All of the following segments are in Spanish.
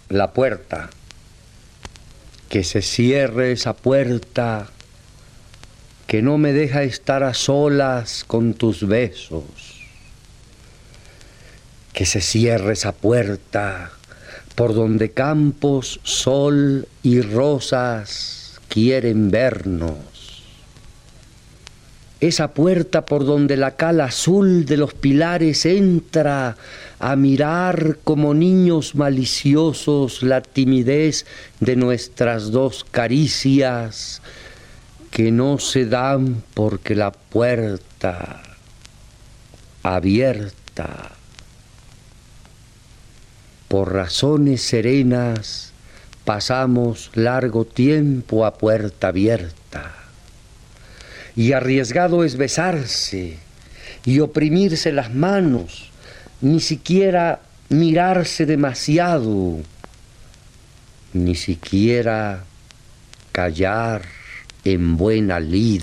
La puerta, que se cierre esa puerta que no me deja estar a solas con tus besos. Que se cierre esa puerta por donde campos, sol y rosas quieren vernos. Esa puerta por donde la cal azul de los pilares entra a mirar como niños maliciosos la timidez de nuestras dos caricias que no se dan porque la puerta abierta por razones serenas pasamos largo tiempo a puerta abierta. Y arriesgado es besarse y oprimirse las manos, ni siquiera mirarse demasiado, ni siquiera callar en buena lid.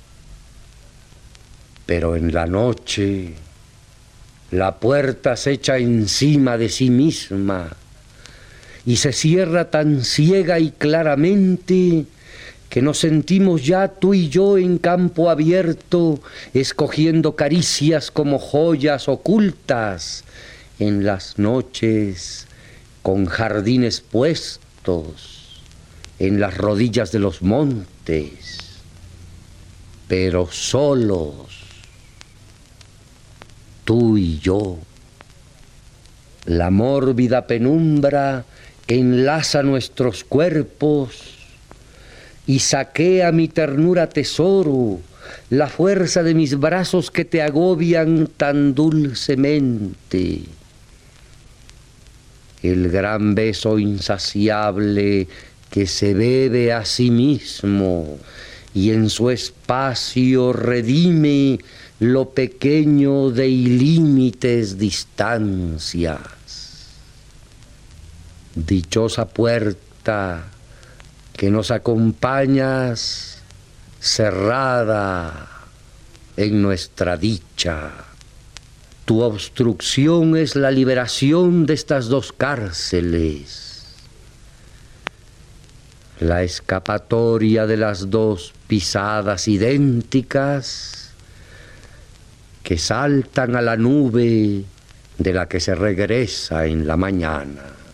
Pero en la noche la puerta se echa encima de sí misma y se cierra tan ciega y claramente que nos sentimos ya tú y yo en campo abierto, escogiendo caricias como joyas ocultas en las noches con jardines puestos en las rodillas de los montes, pero solos, tú y yo. La mórbida penumbra enlaza nuestros cuerpos y saquea mi ternura tesoro, la fuerza de mis brazos que te agobian tan dulcemente. El gran beso insaciable que se bebe a sí mismo y en su espacio redime lo pequeño de ilímites distancias. Dichosa puerta que nos acompañas cerrada en nuestra dicha. Tu obstrucción es la liberación de estas dos cárceles, la escapatoria de las dos pisadas idénticas que saltan a la nube de la que se regresa en la mañana.